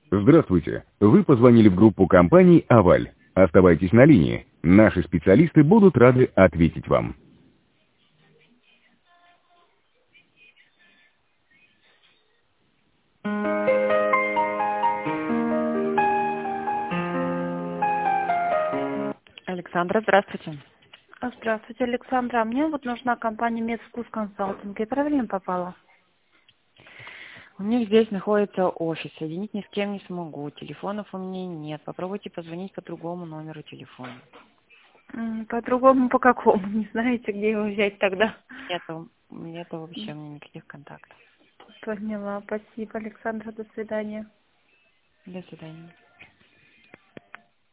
Здравствуйте. Вы позвонили в группу компаний «Аваль». Оставайтесь на линии. Наши специалисты будут рады ответить вам. Александра, здравствуйте. Здравствуйте, Александра. Мне вот нужна компания Медвкус Консалтинг. Я правильно попала? У них здесь находится офис. Соединить ни с кем не смогу. Телефонов у меня нет. Попробуйте позвонить по другому номеру телефона. По-другому, по какому? Не знаете, где его взять тогда? Нету вообще у меня никаких контактов. Поняла. Спасибо, Александра. До свидания. До свидания.